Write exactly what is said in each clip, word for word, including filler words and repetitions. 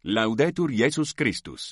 Laudetur Jesus Christus.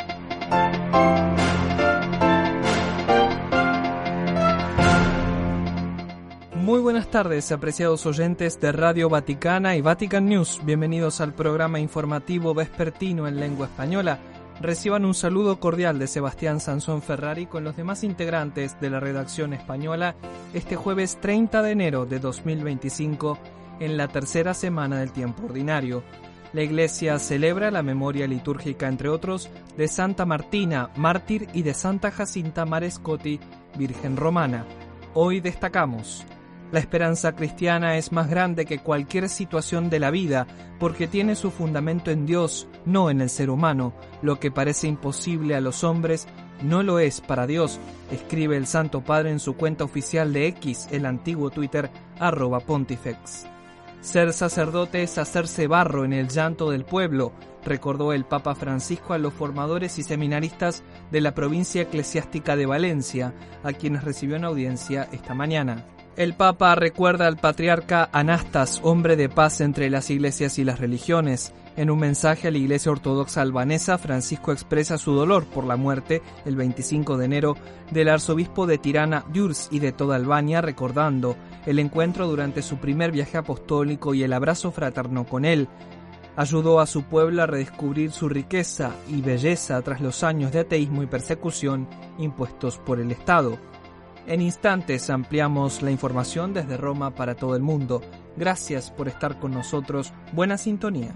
Muy buenas tardes, apreciados oyentes de Radio Vaticana y Vatican News. Bienvenidos al programa informativo vespertino en lengua española. Reciban un saludo cordial de Sebastián Sansón Ferrari con los demás integrantes de la redacción española este jueves treinta de enero de dos mil veinticinco, en la tercera semana del tiempo ordinario. La Iglesia celebra la memoria litúrgica, entre otros, de Santa Martina, mártir, y de Santa Jacinta Marescotti, Virgen Romana. Hoy destacamos: la esperanza cristiana es más grande que cualquier situación de la vida, porque tiene su fundamento en Dios, no en el ser humano. Lo que parece imposible a los hombres no lo es para Dios, escribe el Santo Padre en su cuenta oficial de X, el antiguo Twitter, arroba pontifex. Ser sacerdote es hacerse barro en el llanto del pueblo, recordó el Papa Francisco a los formadores y seminaristas de la provincia eclesiástica de Valencia, a quienes recibió en audiencia esta mañana. El Papa recuerda al patriarca Anastas, hombre de paz entre las iglesias y las religiones. En un mensaje a la Iglesia Ortodoxa albanesa, Francisco expresa su dolor por la muerte, el veinticinco de enero, del arzobispo de Tirana, Djurs, y de toda Albania, recordando el encuentro durante su primer viaje apostólico y el abrazo fraterno con él. Ayudó a su pueblo a redescubrir su riqueza y belleza tras los años de ateísmo y persecución impuestos por el Estado. En instantes ampliamos la información desde Roma para todo el mundo. Gracias por estar con nosotros. Buena sintonía.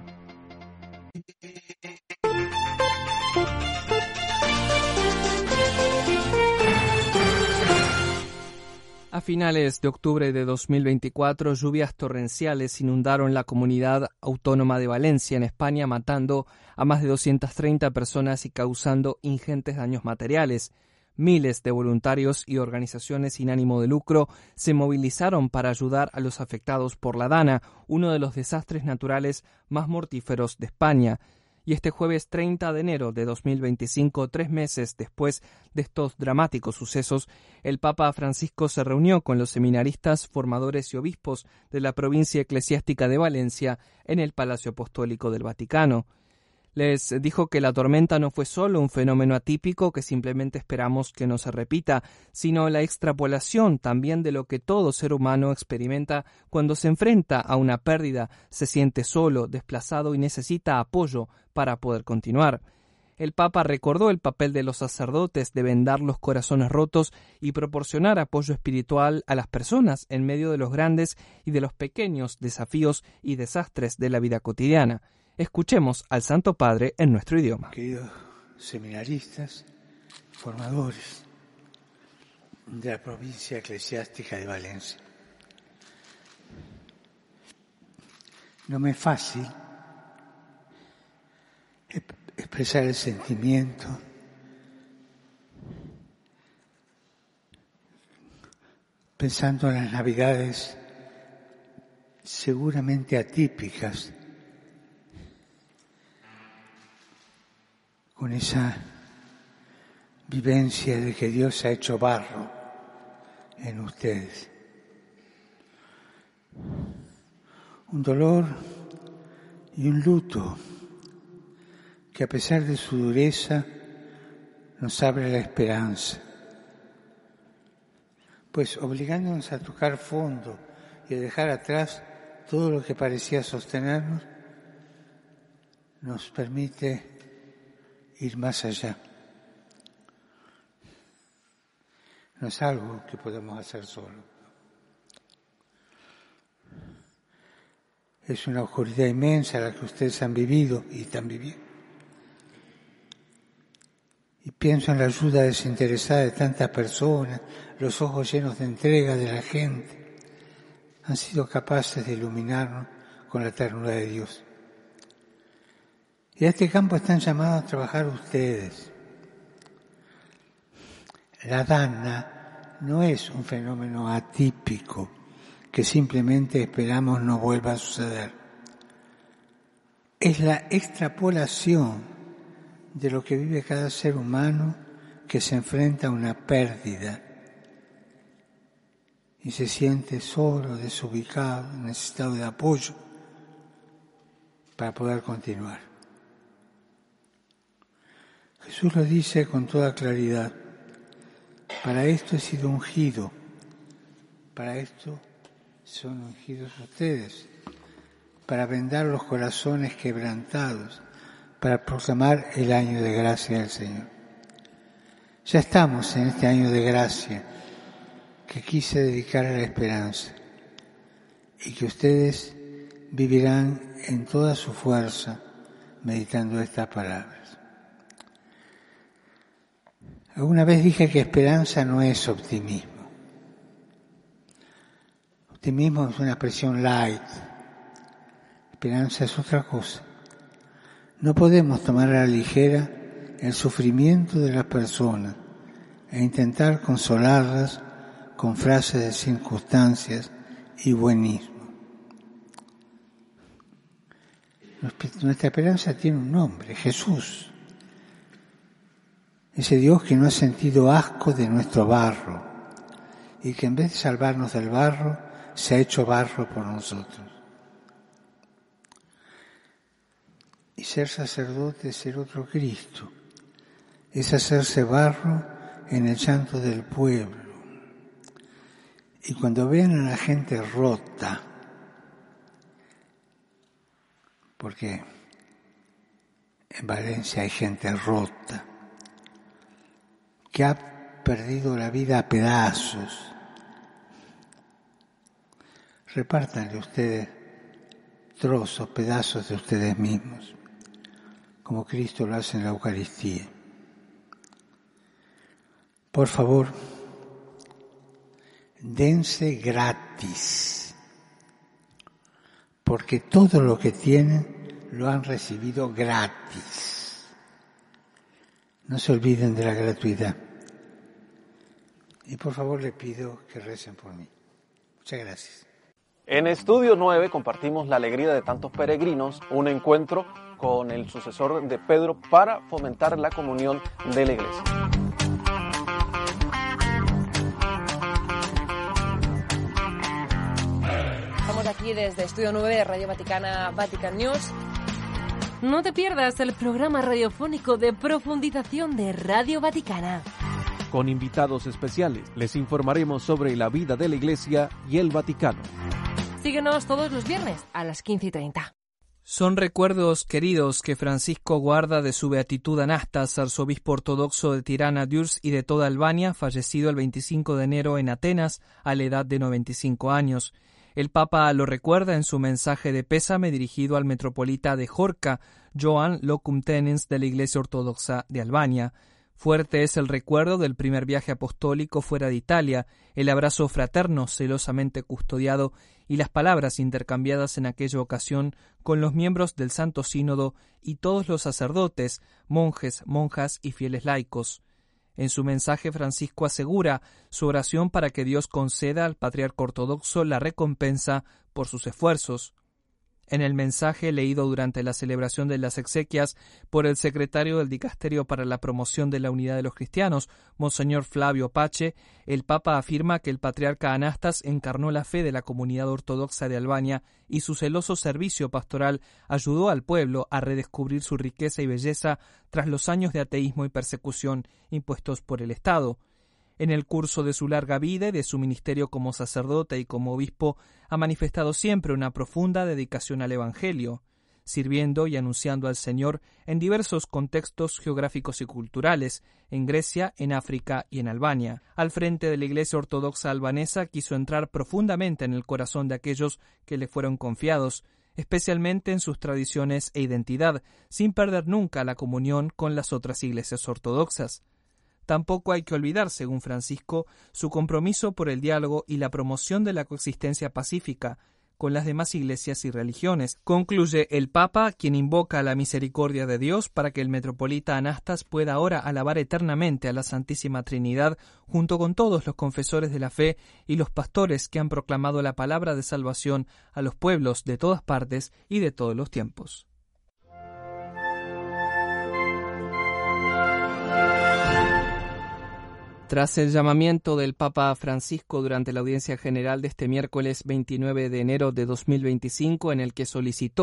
A finales de octubre de dos mil veinticuatro, lluvias torrenciales inundaron la comunidad autónoma de Valencia, en España, matando a más de doscientas treinta personas y causando ingentes daños materiales. Miles de voluntarios y organizaciones sin ánimo de lucro se movilizaron para ayudar a los afectados por la Dana, uno de los desastres naturales más mortíferos de España. Y este jueves treinta de enero de dos mil veinticinco, tres meses después de estos dramáticos sucesos, el Papa Francisco se reunió con los seminaristas, formadores y obispos de la provincia eclesiástica de Valencia en el Palacio Apostólico del Vaticano. Les dijo que la tormenta no fue solo un fenómeno atípico que simplemente esperamos que no se repita, sino la extrapolación también de lo que todo ser humano experimenta cuando se enfrenta a una pérdida, se siente solo, desplazado y necesita apoyo para poder continuar. El Papa recordó el papel de los sacerdotes de vendar los corazones rotos y proporcionar apoyo espiritual a las personas en medio de los grandes y de los pequeños desafíos y desastres de la vida cotidiana. Escuchemos al Santo Padre en nuestro idioma. Queridos seminaristas, formadores de la provincia eclesiástica de Valencia, no me es fácil expresar el sentimiento pensando en las Navidades seguramente atípicas, con esa vivencia de que Dios ha hecho barro en ustedes. Un dolor y un luto que, a pesar de su dureza, nos abre la esperanza, pues obligándonos a tocar fondo y a dejar atrás todo lo que parecía sostenernos, nos permite ir más allá. No es algo que podemos hacer solo. Es una oscuridad inmensa la que ustedes han vivido y están viviendo. Y pienso en la ayuda desinteresada de tantas personas, los ojos llenos de entrega de la gente. Han sido capaces de iluminarnos con la ternura de Dios. Y a este campo están llamados a trabajar ustedes. La Dana no es un fenómeno atípico que simplemente esperamos no vuelva a suceder. Es la extrapolación de lo que vive cada ser humano que se enfrenta a una pérdida y se siente solo, desubicado, necesitado de apoyo para poder continuar. Jesús lo dice con toda claridad. Para esto he sido ungido. Para esto son ungidos ustedes. Para vendar los corazones quebrantados. Para proclamar el año de gracia del Señor. Ya estamos en este año de gracia que quise dedicar a la esperanza y que ustedes vivirán en toda su fuerza meditando estas palabras. Alguna vez dije que esperanza no es optimismo. Optimismo es una expresión light. Esperanza es otra cosa. No podemos tomar a la ligera el sufrimiento de las personas e intentar consolarlas con frases de circunstancias y buenismo. Nuestra esperanza tiene un nombre, Jesús. Ese Dios que no ha sentido asco de nuestro barro y que en vez de salvarnos del barro, se ha hecho barro por nosotros. Y ser sacerdote es ser otro Cristo, es hacerse barro en el llanto del pueblo. Y cuando vean a la gente rota, porque en Valencia hay gente rota, que ha perdido la vida a pedazos, repártanle ustedes trozos, pedazos de ustedes mismos, como Cristo lo hace en la Eucaristía. Por favor, dense gratis, porque todo lo que tienen lo han recibido gratis. No se olviden de la gratuidad. Y por favor les pido que recen por mí. Muchas gracias. En Estudio nueve compartimos la alegría de tantos peregrinos, un encuentro con el sucesor de Pedro para fomentar la comunión de la Iglesia. Estamos aquí desde Estudio nueve de Radio Vaticana, Vatican News. No te pierdas el programa radiofónico de profundización de Radio Vaticana. Con invitados especiales les informaremos sobre la vida de la Iglesia y el Vaticano. Síguenos todos los viernes a las quince y treinta. Son recuerdos queridos que Francisco guarda de su beatitud Anastas, arzobispo ortodoxo de Tirana, Dürs y de toda Albania, fallecido el veinticinco de enero en Atenas a la edad de noventa y cinco años. El Papa lo recuerda en su mensaje de pésame dirigido al metropolita de Jorca, Joan Locum Tenens de la Iglesia Ortodoxa de Albania. Fuerte es el recuerdo del primer viaje apostólico fuera de Italia, el abrazo fraterno celosamente custodiado y las palabras intercambiadas en aquella ocasión con los miembros del Santo Sínodo y todos los sacerdotes, monjes, monjas y fieles laicos. En su mensaje, Francisco asegura su oración para que Dios conceda al patriarca ortodoxo la recompensa por sus esfuerzos. En el mensaje leído durante la celebración de las exequias por el secretario del Dicasterio para la Promoción de la Unidad de los Cristianos, Monseñor Flavio Pache, el Papa afirma que el patriarca Anastas encarnó la fe de la comunidad ortodoxa de Albania y su celoso servicio pastoral ayudó al pueblo a redescubrir su riqueza y belleza tras los años de ateísmo y persecución impuestos por el Estado. En el curso de su larga vida y de su ministerio como sacerdote y como obispo, ha manifestado siempre una profunda dedicación al Evangelio, sirviendo y anunciando al Señor en diversos contextos geográficos y culturales, en Grecia, en África y en Albania. Al frente de la Iglesia Ortodoxa albanesa quiso entrar profundamente en el corazón de aquellos que le fueron confiados, especialmente en sus tradiciones e identidad, sin perder nunca la comunión con las otras iglesias ortodoxas. Tampoco hay que olvidar, según Francisco, su compromiso por el diálogo y la promoción de la coexistencia pacífica con las demás iglesias y religiones. Concluye el Papa, quien invoca a la misericordia de Dios para que el metropolita Anastas pueda ahora alabar eternamente a la Santísima Trinidad junto con todos los confesores de la fe y los pastores que han proclamado la palabra de salvación a los pueblos de todas partes y de todos los tiempos. Tras el llamamiento del Papa Francisco durante la audiencia general de este miércoles veintinueve de enero de dos mil veinticinco, en el que solicitó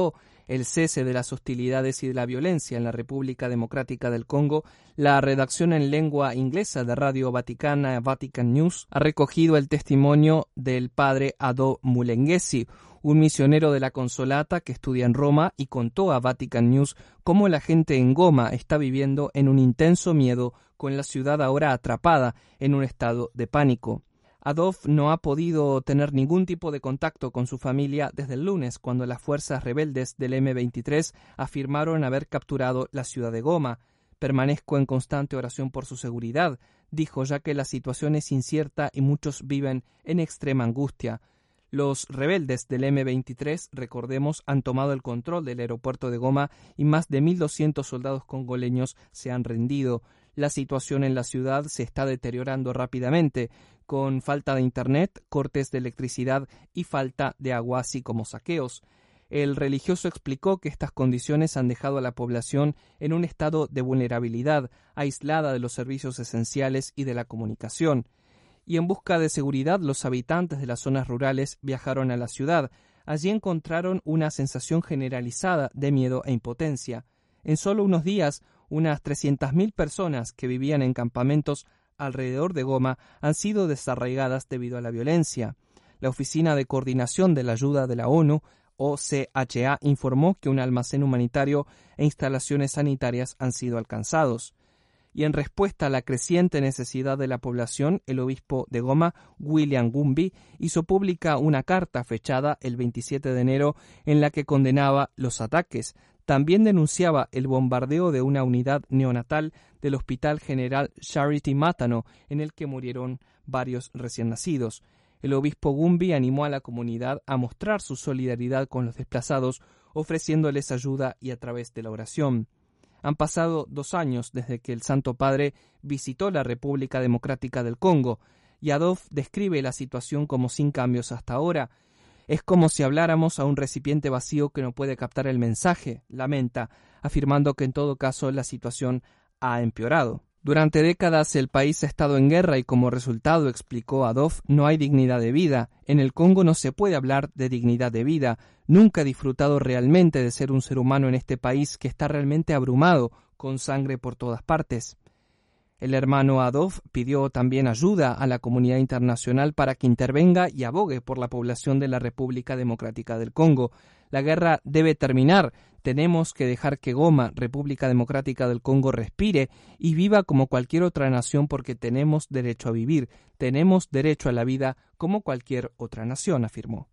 el cese de las hostilidades y de la violencia en la República Democrática del Congo, la redacción en lengua inglesa de Radio Vaticana, Vatican News, ha recogido el testimonio del padre Adolf Mulengesi, un misionero de la Consolata que estudia en Roma y contó a Vatican News cómo la gente en Goma está viviendo en un intenso miedo con la ciudad ahora atrapada en un estado de pánico. Adolf no ha podido tener ningún tipo de contacto con su familia desde el lunes, cuando las fuerzas rebeldes del eme veintitrés afirmaron haber capturado la ciudad de Goma. Permanezco en constante oración por su seguridad, dijo, ya que la situación es incierta y muchos viven en extrema angustia. Los rebeldes del eme veintitrés, recordemos, han tomado el control del aeropuerto de Goma y más de mil doscientos soldados congoleños se han rendido. La situación en la ciudad se está deteriorando rápidamente, con falta de internet, cortes de electricidad y falta de agua, así como saqueos. El religioso explicó que estas condiciones han dejado a la población en un estado de vulnerabilidad, aislada de los servicios esenciales y de la comunicación. Y en busca de seguridad, los habitantes de las zonas rurales viajaron a la ciudad. Allí encontraron una sensación generalizada de miedo e impotencia. En solo unos días, unas trescientas mil personas que vivían en campamentos alrededor de Goma han sido desarraigadas debido a la violencia. La Oficina de Coordinación de la Ayuda de la ONU, O C H A, informó que un almacén humanitario e instalaciones sanitarias han sido alcanzados. Y en respuesta a la creciente necesidad de la población, el obispo de Goma, William Gumbi, hizo pública una carta fechada el veintisiete de enero en la que condenaba los ataques. También denunciaba el bombardeo de una unidad neonatal del Hospital General Charity Mátano, en el que murieron varios recién nacidos. El obispo Gumbi animó a la comunidad a mostrar su solidaridad con los desplazados, ofreciéndoles ayuda y a través de la oración. Han pasado dos años desde que el Santo Padre visitó la República Democrática del Congo, y Adolf describe la situación como sin cambios hasta ahora. Es como si habláramos a un recipiente vacío que no puede captar el mensaje, lamenta, afirmando que en todo caso la situación ha empeorado. Durante décadas el país ha estado en guerra y como resultado, explicó Adolf, no hay dignidad de vida. En el Congo no se puede hablar de dignidad de vida. Nunca he disfrutado realmente de ser un ser humano en este país que está realmente abrumado, con sangre por todas partes. El hermano Adolf pidió también ayuda a la comunidad internacional para que intervenga y abogue por la población de la República Democrática del Congo. La guerra debe terminar. Tenemos que dejar que Goma, República Democrática del Congo, respire y viva como cualquier otra nación porque tenemos derecho a vivir. Tenemos derecho a la vida como cualquier otra nación, afirmó.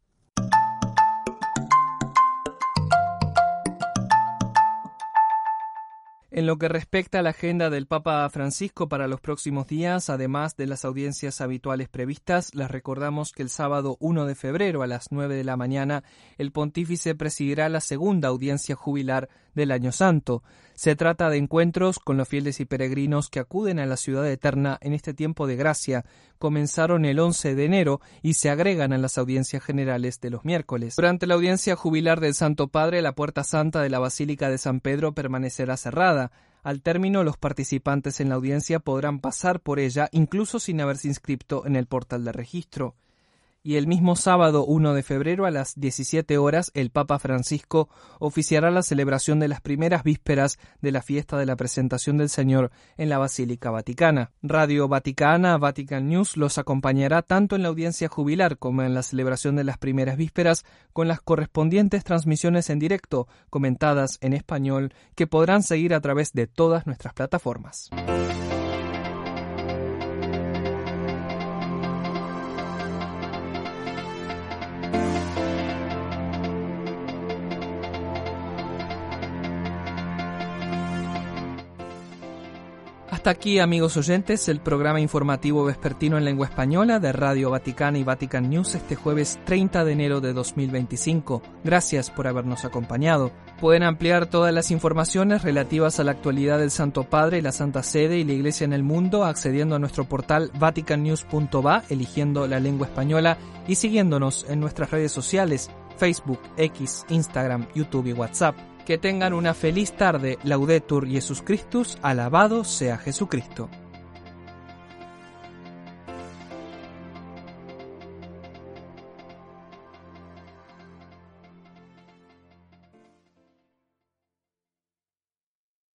En lo que respecta a la agenda del Papa Francisco para los próximos días, además de las audiencias habituales previstas, les recordamos que el sábado primero de febrero a las nueve de la mañana el pontífice presidirá la segunda audiencia jubilar del Año Santo. Se trata de encuentros con los fieles y peregrinos que acuden a la ciudad eterna en este tiempo de gracia. Comenzaron el once de enero y se agregan a las audiencias generales de los miércoles. Durante la audiencia jubilar del Santo Padre, la puerta santa de la Basílica de San Pedro permanecerá cerrada. Al término, los participantes en la audiencia podrán pasar por ella incluso sin haberse inscrito en el portal de registro. Y el mismo sábado primero de febrero a las diecisiete horas el Papa Francisco oficiará la celebración de las primeras vísperas de la fiesta de la Presentación del Señor en la Basílica Vaticana. Radio Vaticana, Vatican News, los acompañará tanto en la audiencia jubilar como en la celebración de las primeras vísperas con las correspondientes transmisiones en directo, comentadas en español, que podrán seguir a través de todas nuestras plataformas. Hasta aquí, amigos oyentes, el programa informativo vespertino en lengua española de Radio Vaticana y Vatican News este jueves treinta de enero de dos mil veinticinco. Gracias por habernos acompañado. Pueden ampliar todas las informaciones relativas a la actualidad del Santo Padre, la Santa Sede y la Iglesia en el mundo accediendo a nuestro portal vatican news punto va, eligiendo la lengua española y siguiéndonos en nuestras redes sociales, Facebook, X, Instagram, YouTube y WhatsApp. Que tengan una feliz tarde. Laudetur Jesus Christus, alabado sea Jesucristo.